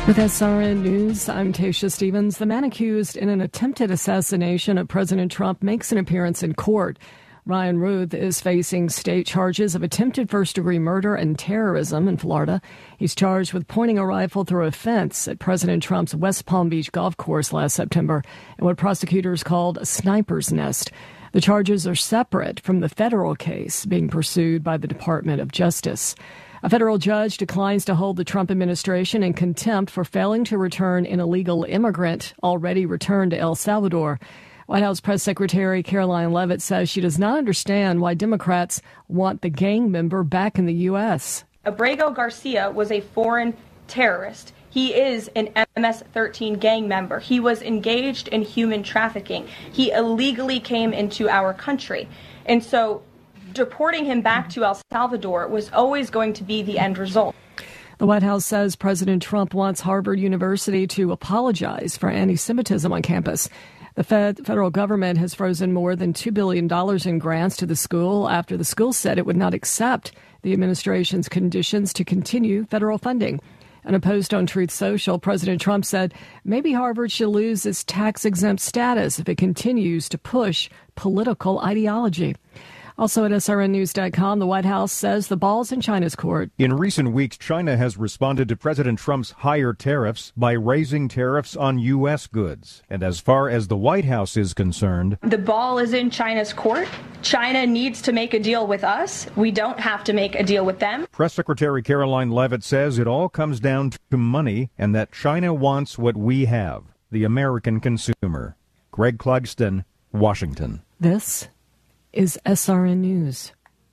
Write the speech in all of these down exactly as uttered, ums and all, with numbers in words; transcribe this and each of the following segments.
With S R N News, I'm Tasha Stevens. The man accused in an attempted assassination of President Trump makes an appearance in court. Ryan Ruth is facing state charges of attempted first-degree murder and terrorism in Florida. He's charged with pointing a rifle through a fence at President Trump's West Palm Beach golf course last September in what prosecutors called a sniper's nest. The charges are separate from the federal case being pursued by the Department of Justice. A federal judge declines to hold the Trump administration in contempt for failing to return an illegal immigrant already returned to El Salvador. White House Press Secretary Karoline Leavitt says she does not understand why Democrats want the gang member back in the U S. Abrego Garcia was a foreign terrorist. He is an M S thirteen gang member. He was engaged in human trafficking. He illegally came into our country. And so deporting him back to El Salvador was always going to be the end result. The White House says President Trump wants Harvard University to apologize for anti-Semitism on campus. The Fed, federal government has frozen more than two billion dollars in grants to the school after the school said it would not accept the administration's conditions to continue federal funding. In a post on Truth Social, President Trump said maybe Harvard should lose its tax-exempt status if it continues to push political ideology. Also at S R N news dot com, the White House says the ball's in China's court. In recent weeks, China has responded to President Trump's higher tariffs by raising tariffs on U S goods. And as far as the White House is concerned, the ball is in China's court. China needs to make a deal with us. We don't have to make a deal with them. Press Secretary Karoline Leavitt says it all comes down to money and that China wants what we have, the American consumer. Greg Clugston, Washington. This is S R N News.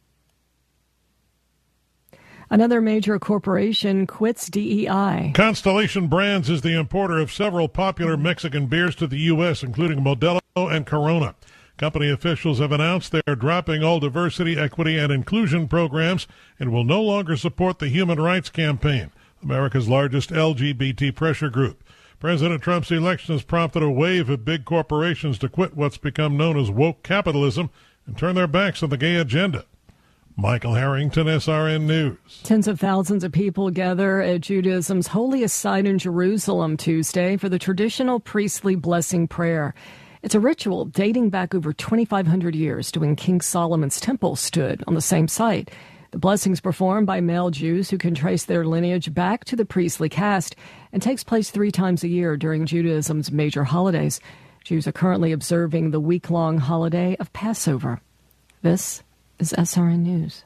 Another major corporation quits D E I. Constellation Brands is the importer of several popular Mexican beers to the U S, including Modelo and Corona. Company officials have announced they are dropping all diversity, equity, and inclusion programs and will no longer support the Human Rights Campaign, America's largest L G B T pressure group. President Trump's election has prompted a wave of big corporations to quit what's become known as woke capitalism and turn their backs on the gay agenda. Michael Harrington, S R N News. Tens of thousands of people gather at Judaism's holiest site in Jerusalem Tuesday for the traditional priestly blessing prayer. It's a ritual dating back over twenty-five hundred years to when King Solomon's temple stood on the same site. The blessings performed by male Jews who can trace their lineage back to the priestly caste and takes place three times a year during Judaism's major holidays. Jews are currently observing the week-long holiday of Passover. This is S R N News.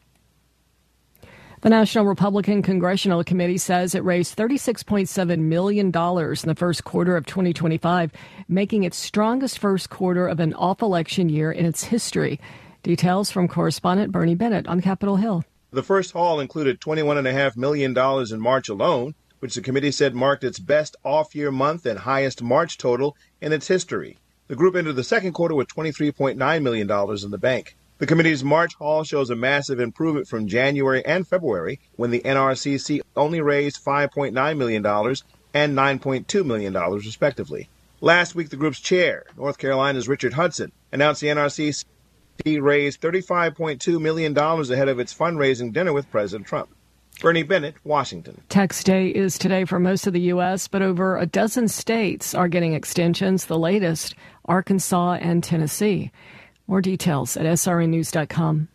The National Republican Congressional Committee says it raised thirty-six point seven million dollars in the first quarter of twenty twenty-five, making its strongest first quarter of an off-election year in its history. Details from correspondent Bernie Bennett on Capitol Hill. The first haul included twenty-one point five million dollars in March alone, which the committee said marked its best off-year month and highest March total in its history. The group entered the second quarter with twenty-three point nine million dollars in the bank. The committee's March haul shows a massive improvement from January and February, when the N R C C only raised five point nine million dollars and nine point two million dollars, respectively. Last week, the group's chair, North Carolina's Richard Hudson, announced the N R C C raised thirty-five point two million dollars ahead of its fundraising dinner with President Trump. Bernie Bennett, Washington. Tax day is today for most of the U S, but over a dozen states are getting extensions, the latest, Arkansas and Tennessee. More details at S R N news dot com.